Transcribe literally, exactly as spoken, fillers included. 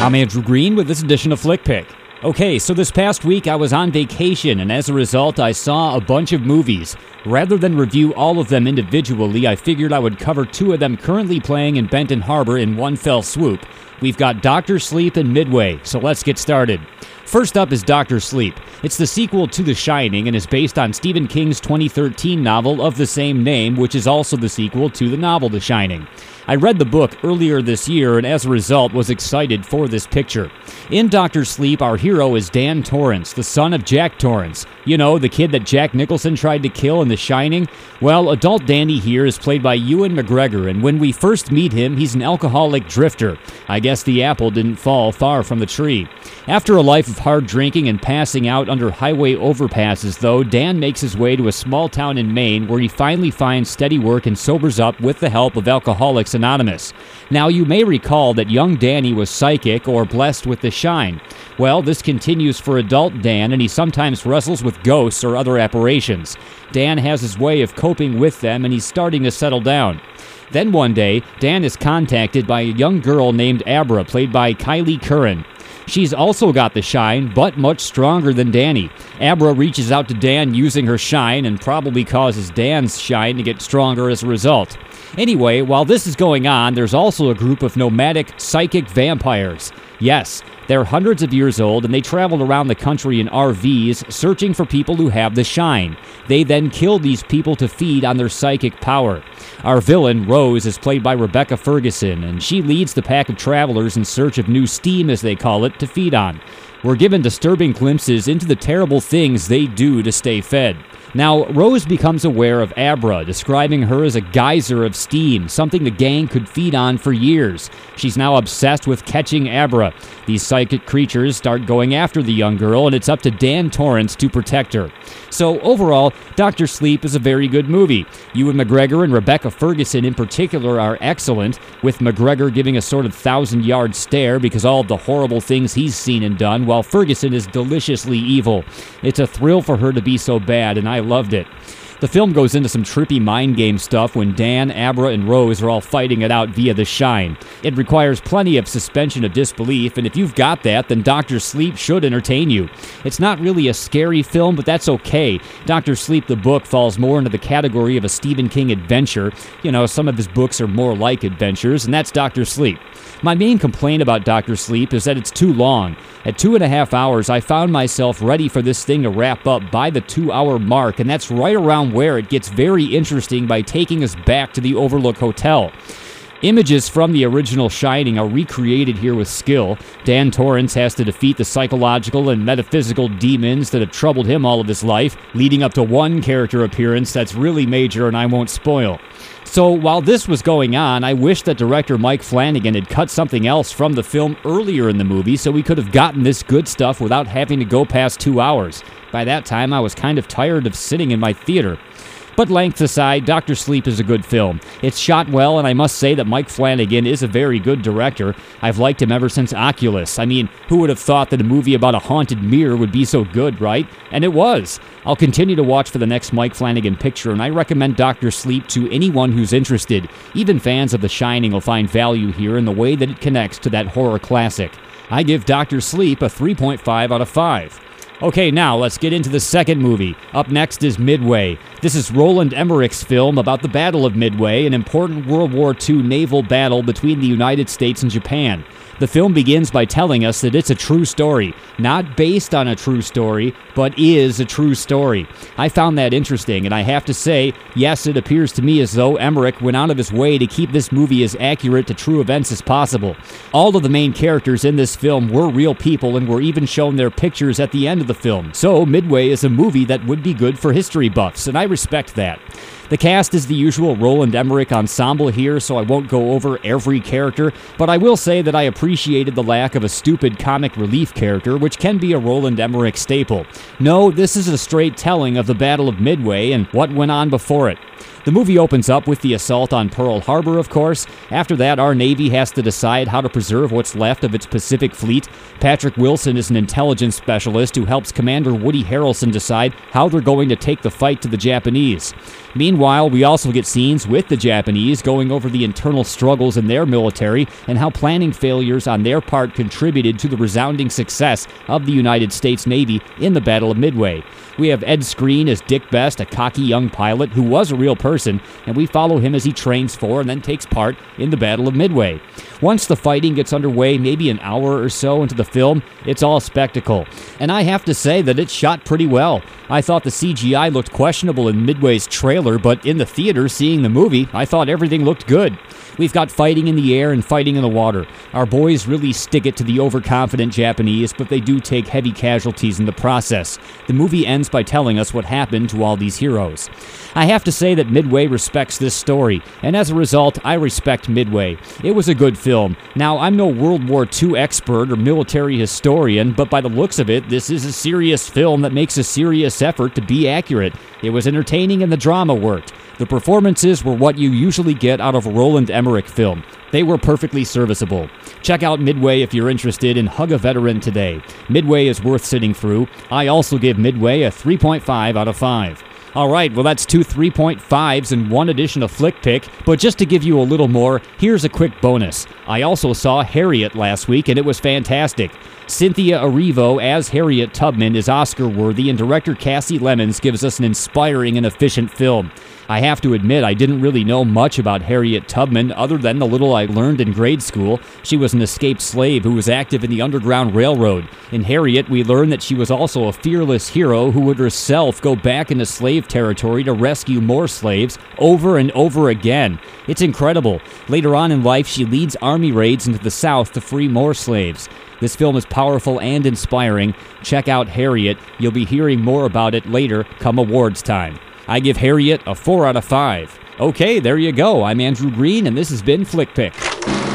I'm Andrew Green with this edition of Flick Pick. Okay, so this past week I was on vacation, and as a result I saw a bunch of movies. Rather than review all of them individually, I figured I would cover two of them currently playing in Benton Harbor in one fell swoop. We've got Doctor Sleep and Midway, so let's get started. First up is Doctor Sleep. It's the sequel to The Shining and is based on Stephen King's twenty thirteen novel of the same name, which is also the sequel to the novel The Shining. I read the book earlier this year and as a result was excited for this picture. In Doctor Sleep, our hero is Dan Torrance, the son of Jack Torrance. You know, the kid that Jack Nicholson tried to kill in The Shining? Well, adult Danny here is played by Ewan McGregor, and when we first meet him, he's an alcoholic drifter. I guess the apple didn't fall far from the tree. After a life of hard drinking and passing out under highway overpasses, though, Dan makes his way to a small town in Maine where he finally finds steady work and sobers up with the help of Alcoholics Anonymous. Now, you may recall that young Danny was psychic or blessed with the shine. Well, this continues for adult Dan, and he sometimes wrestles with ghosts or other apparitions. Dan has his way of coping with them, and he's starting to settle down. Then one day, Dan is contacted by a young girl named Abra, played by Kylie Curran. She's also got the shine, but much stronger than Danny. Abra reaches out to Dan using her shine and probably causes Dan's shine to get stronger as a result. Anyway, while this is going on, there's also a group of nomadic psychic vampires. Yes, they're hundreds of years old and they travel around the country in R Vs searching for people who have the shine. They then kill these people to feed on their psychic power. Our villain, Rose, is played by Rebecca Ferguson, and she leads the pack of travelers in search of new steam, as they call it, to feed on. We're given disturbing glimpses into the terrible things they do to stay fed. Now, Rose becomes aware of Abra, describing her as a geyser of steam, something the gang could feed on for years. She's now obsessed with catching Abra. These psychic creatures start going after the young girl, and it's up to Dan Torrance to protect her. So, overall, Doctor Sleep is a very good movie. Ewan McGregor and Rebecca Ferguson in particular are excellent, with McGregor giving a sort of thousand-yard stare because all of the horrible things he's seen and done, while Ferguson is deliciously evil. It's a thrill for her to be so bad, and I loved it. The film goes into some trippy mind game stuff when Dan, Abra, and Rose are all fighting it out via the shine. It requires plenty of suspension of disbelief, and if you've got that, then Doctor Sleep should entertain you. It's not really a scary film, but that's okay. Doctor Sleep, the book, falls more into the category of a Stephen King adventure. You know, some of his books are more like adventures, and that's Doctor Sleep. My main complaint about Doctor Sleep is that it's too long. At two and a half hours, I found myself ready for this thing to wrap up by the two-hour mark, and that's right around where it gets very interesting by taking us back to the Overlook Hotel. Images from the original Shining are recreated here with skill. Dan Torrance has to defeat the psychological and metaphysical demons that have troubled him all of his life, leading up to one character appearance that's really major and I won't spoil. So while this was going on, I wish that director Mike Flanagan had cut something else from the film earlier in the movie so we could have gotten this good stuff without having to go past two hours. By that time, I was kind of tired of sitting in my theater. But length aside, Doctor Sleep is a good film. It's shot well, and I must say that Mike Flanagan is a very good director. I've liked him ever since Oculus. I mean, who would have thought that a movie about a haunted mirror would be so good, right? And it was. I'll continue to watch for the next Mike Flanagan picture, and I recommend Doctor Sleep to anyone who's interested. Even fans of The Shining will find value here in the way that it connects to that horror classic. I give Doctor Sleep a three point five out of five. Okay, now let's get into the second movie. Up next is Midway. This is Roland Emmerich's film about the Battle of Midway, an important World War Two naval battle between the United States and Japan. The film begins by telling us that it's a true story, not based on a true story, but is a true story. I found that interesting, and I have to say, yes, it appears to me as though Emmerich went out of his way to keep this movie as accurate to true events as possible. All of the main characters in this film were real people and were even shown their pictures at the end of the film, so Midway is a movie that would be good for history buffs, and I respect that. The cast is the usual Roland Emmerich ensemble here, so I won't go over every character, but I will say that I appreciated the lack of a stupid comic relief character, which can be a Roland Emmerich staple. No, this is a straight telling of the Battle of Midway and what went on before it. The movie opens up with the assault on Pearl Harbor, of course. After that, our Navy has to decide how to preserve what's left of its Pacific Fleet. Patrick Wilson is an intelligence specialist who helps Commander Woody Harrelson decide how they're going to take the fight to the Japanese. Meanwhile, Meanwhile, we also get scenes with the Japanese going over the internal struggles in their military and how planning failures on their part contributed to the resounding success of the United States Navy in the Battle of Midway. We have Ed Skrein as Dick Best, a cocky young pilot who was a real person, and we follow him as he trains for and then takes part in the Battle of Midway. Once the fighting gets underway, maybe an hour or so into the film, it's all spectacle. And I have to say that it's shot pretty well. I thought the C G I looked questionable in Midway's trailer, but in the theater seeing the movie, I thought everything looked good. We've got fighting in the air and fighting in the water. Our boys really stick it to the overconfident Japanese, but they do take heavy casualties in the process. The movie ends by telling us what happened to all these heroes. I have to say that Midway respects this story, and as a result, I respect Midway. It was a good film. Now, I'm no World War Two expert or military historian, but by the looks of it, this is a serious film that makes a serious effort to be accurate. It was entertaining and the drama worked. The performances were what you usually get out of a Roland Emmerich film. They were perfectly serviceable. Check out Midway if you're interested and hug a veteran today. Midway is worth sitting through. I also give Midway a three point five out of five. All right, well, that's two three point fives and one edition of Flick Pick, but just to give you a little more, here's a quick bonus. I also saw Harriet last week, and it was fantastic. Cynthia Erivo as Harriet Tubman is Oscar-worthy, and director Cassie Lemons gives us an inspiring and efficient film. I have to admit, I didn't really know much about Harriet Tubman other than the little I learned in grade school. She was an escaped slave who was active in the Underground Railroad. In Harriet, we learn that she was also a fearless hero who would herself go back into slave territory to rescue more slaves over and over again. It's incredible. Later on in life, she leads army raids into the South to free more slaves. This film is powerful and inspiring. Check out Harriet. You'll be hearing more about it later come awards time. I give Harriet a four out of five. Okay, there you go. I'm Andrew Green, and this has been Flick Pick.